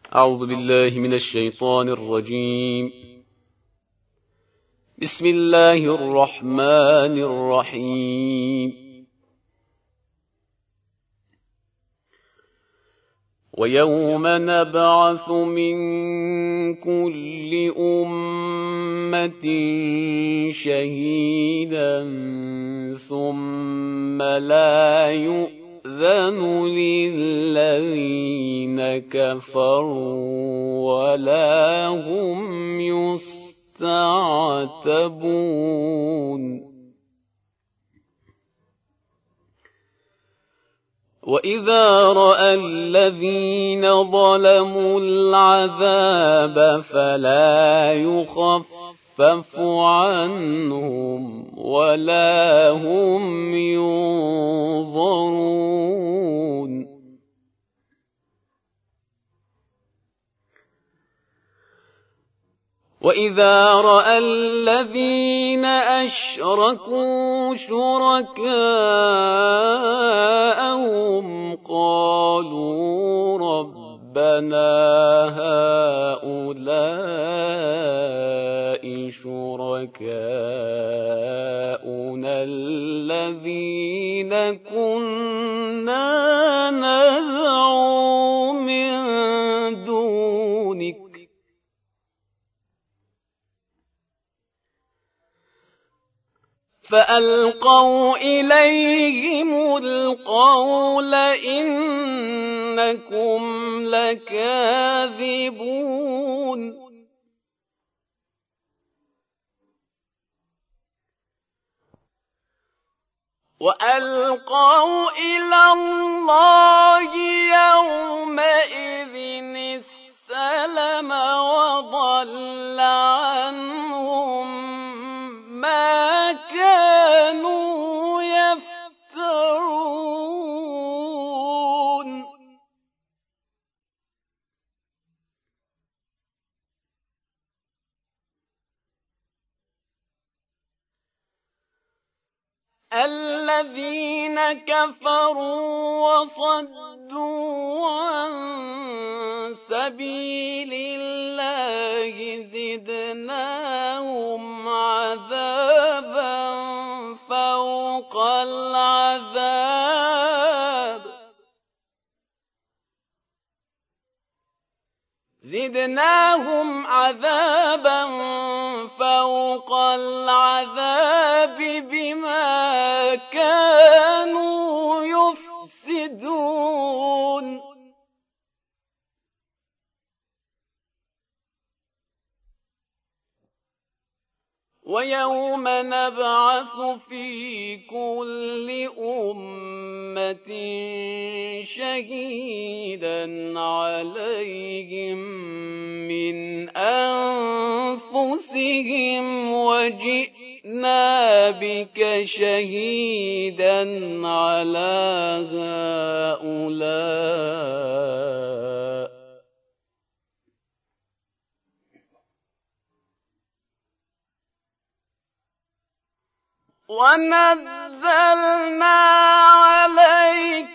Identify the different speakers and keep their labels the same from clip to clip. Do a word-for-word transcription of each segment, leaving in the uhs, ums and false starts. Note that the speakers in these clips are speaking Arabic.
Speaker 1: أعوذ بالله من الشيطان الرجيم. بسم الله الرحمن الرحيم. ويوم نبعث من كل أمة شهيدا ثم لا يؤذن للذين كفروا ولا هم يستعتبون. وإذا رأى الذين ظلموا العذاب فلا يخفف عنهم ولا هم ينظرون. وإذا رأى الذين أشركوا شركاءهم قالوا ربنا هؤلاء شركاؤنا الذين كنا ندعو من دونك فألقوا إليهم القول إنكم لكاذبون. وألقوا إلى الله يومئذ السلم وضل عنهم ما كانوا يفترون. الذين كفروا وصدوا عن سبيل الله زدناهم عذابا فوق العذاب زدناهم عذابا فوق العذاب بما كانوا يفسدون. ويوم نبعث في كل أمة شهيدا عليهم من أنفسهم وجئنا بك شهيدا على هؤلاء ونزلنا عليك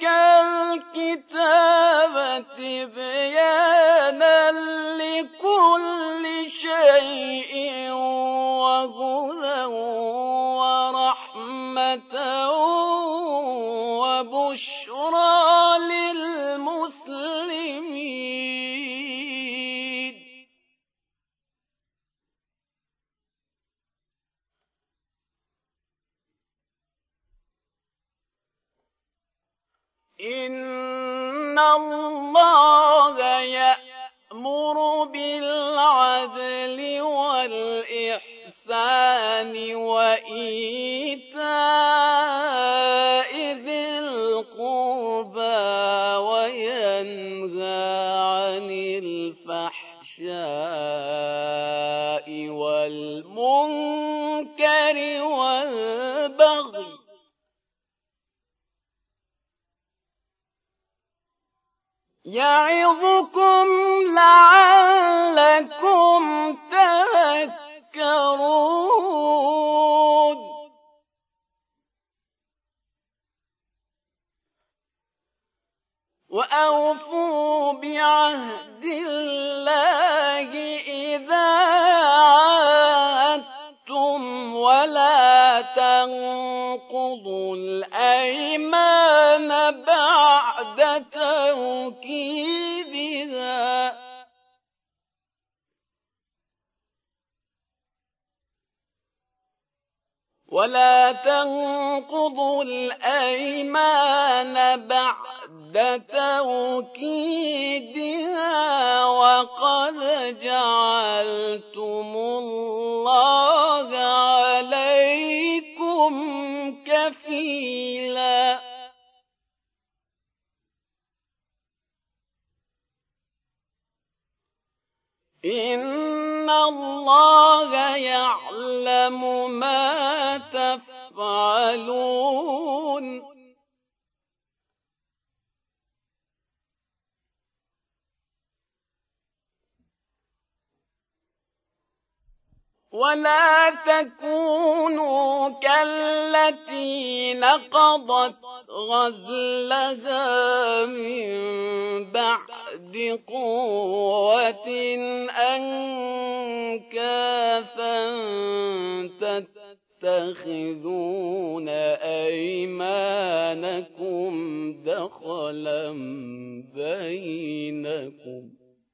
Speaker 1: الكتاب تبيانا لكل شيء وهدى ورحمة وبشرى للمسلمين. إن الله يأمر بالعدل والإحسان وإيتاء ذي القربى وينهى عن الفحشاء والمنكر والبغي يعظكم لعلكم تذكرون. وأوفوا بعهد الله تنقضوا الأيمان بعد توكيدها ولا تنقضوا الأيمان بعد توكيدها وقد جعلتم الله عليكم كفيلا إن الله يعلم ما تفعلون ولا تكونوا كالتي نقضت غزلها من بعد قوة أنكاثا تتخذون أيمانكم دخلا بينكم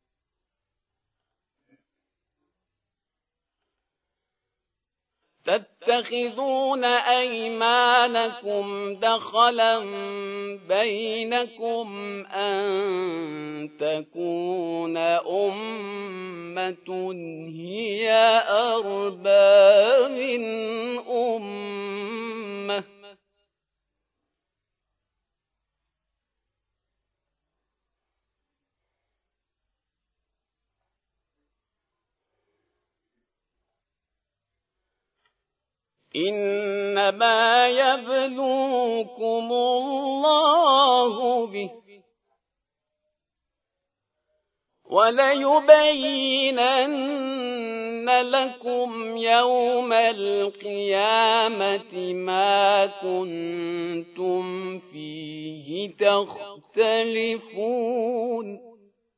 Speaker 1: تتخذون أيمانكم دخلا بينكم أن تكون أمة هي أربى من أمة إنما يبلوكم الله به وليبينن لكم يوم القيامة ما كنتم فيه تختلفون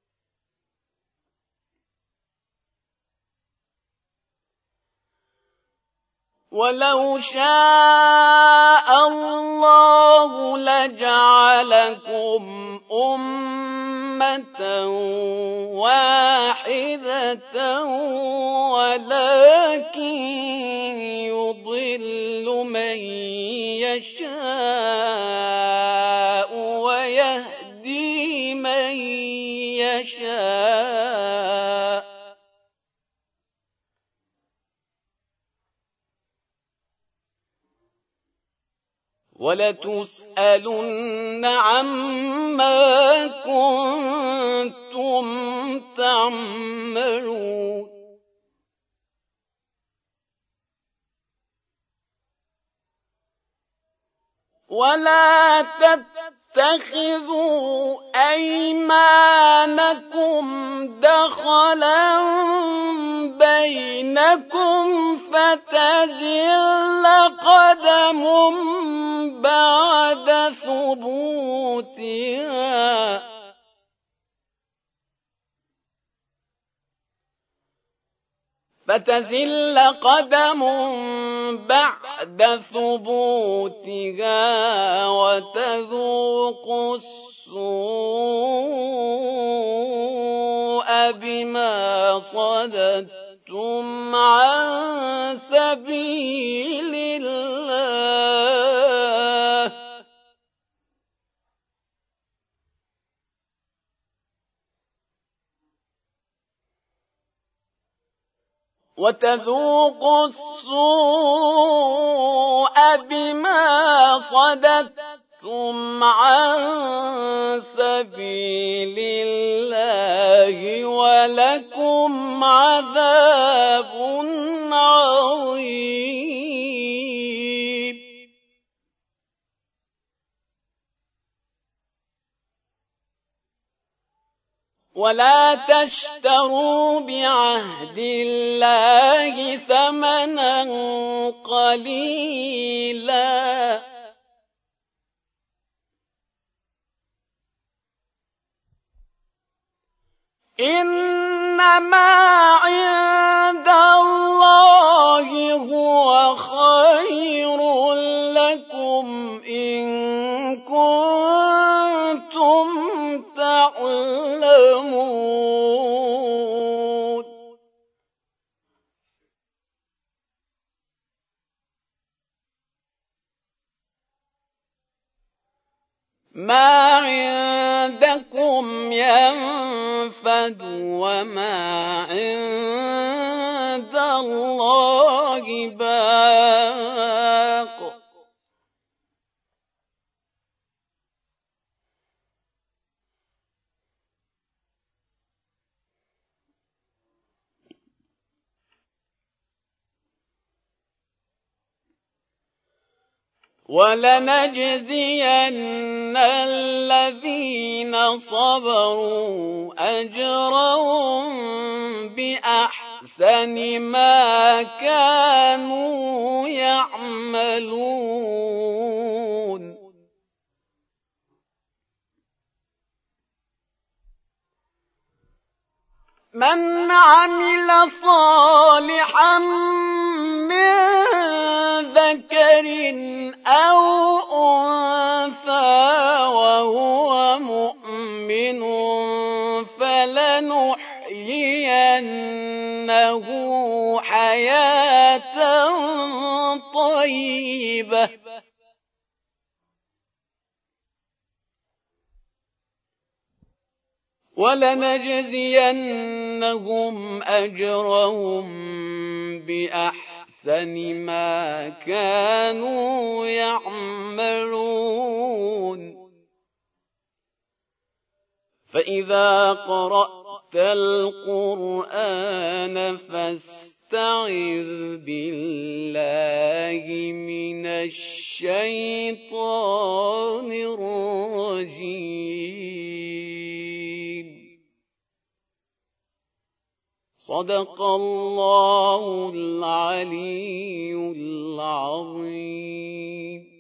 Speaker 1: ولو شاء الله لجعلكم أمة واحدة ولكن يضل من يشاء ويهدي من يشاء ولتسألن عما كنتم تعملون ولا تتخذوا أيمانكم دخلا بينكم فتزل قدم بعد ثبوتها فتزل قدم بعد ثبوتها وتذوقوا السوء بما صددتم عن سبيل الله وتذوقوا السوء بما صددتم عن سبيل الله ولكم عذاب عظيم ولا تشتروا بعهد الله ثمنا قليلا إنما عند الله هو خير لكم ما عندكم ينفد وما عند الله باق ولنجزين الذين صبروا أجرهم بأحسن ما كانوا يعملون من عمل صالحا من ذكر أو أنثى وهو مؤمن فلنحيينه حياة طيبة ولنجزينهم أجرهم بأحسن ما كانوا يعملون فإذا قرأت القرآن فاستعذ بالله من الشيطان الرجيم صدق الله العلي العظيم.